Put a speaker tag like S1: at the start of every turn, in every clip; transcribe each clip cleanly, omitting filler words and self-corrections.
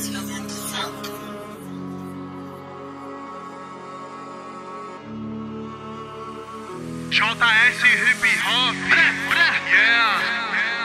S1: JS Hip Hop, yeah.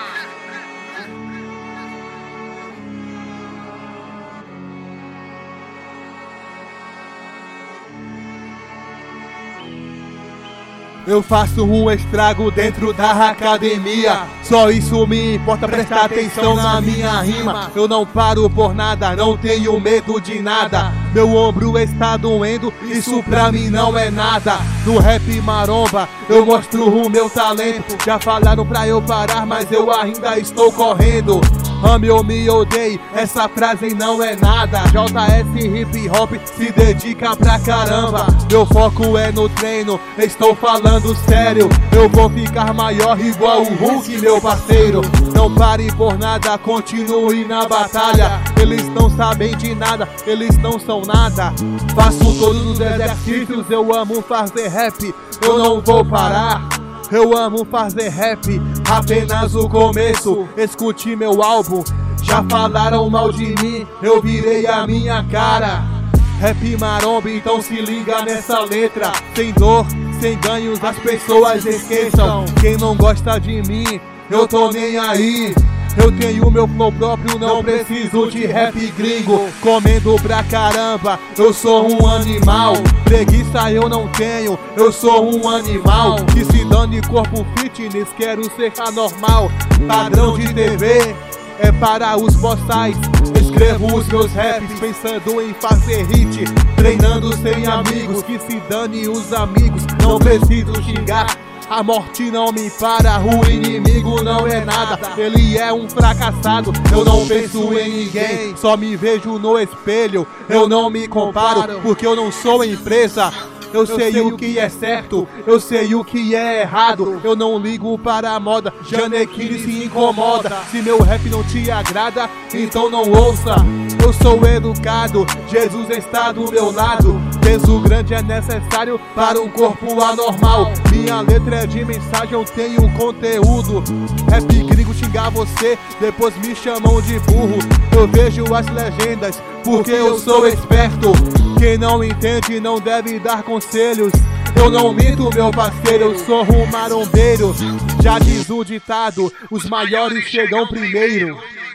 S2: Eu faço um estrago dentro da academia. Só isso me importa, prestar atenção na minha rima. Eu não paro por nada, não tenho medo de nada. Meu ombro está doendo, isso pra mim não é nada. No rap maromba, eu mostro o meu talento. Já falaram pra eu parar, mas eu ainda estou correndo. Ame ou me odeie, essa frase não é nada. JS Hip Hop se dedica pra caramba. Meu foco é no treino, estou falando sério. Eu vou ficar maior igual o Hulk, meu parceiro. Não pare por nada, continue na batalha. Eles não sabem de nada, eles não são nada. Faço todos os exercícios, eu amo fazer rap. Eu não vou parar. Eu amo fazer rap, apenas o começo. Escute meu álbum, já falaram mal de mim, eu virei a minha cara. Rap maromba, então se liga nessa letra. Sem dor, sem ganhos, as pessoas esqueçam. Quem não gosta de mim, eu tô nem aí. Eu tenho meu flow próprio, não preciso de rap gringo. Comendo pra caramba, eu sou um animal. Preguiça eu não tenho, eu sou um animal. Que se dane corpo fitness, quero ser anormal. Padrão de TV é para os boçais. Escrevo os meus raps pensando em fazer hit. Treinando sem amigos, que se dane os amigos. Não preciso xingar, a morte não me para, o inimigo não é nada, ele é um fracassado. Eu não penso em ninguém, só me vejo no espelho. Eu não me comparo, porque eu não sou empresa. Eu sei o que é certo, eu sei o que é errado. Eu não ligo para a moda, Janequine se incomoda. Se meu rap não te agrada, então não ouça. Eu sou educado, Jesus está do meu lado. Peso grande é necessário para um corpo anormal. Minha letra é de mensagem, eu tenho conteúdo. Rap gringo xingar você, depois me chamam de burro. Eu vejo as legendas, porque eu sou esperto. Quem não entende não deve dar conselhos. Eu não minto, meu parceiro, eu sou um marombeiro. Já diz o ditado, os maiores chegam primeiro.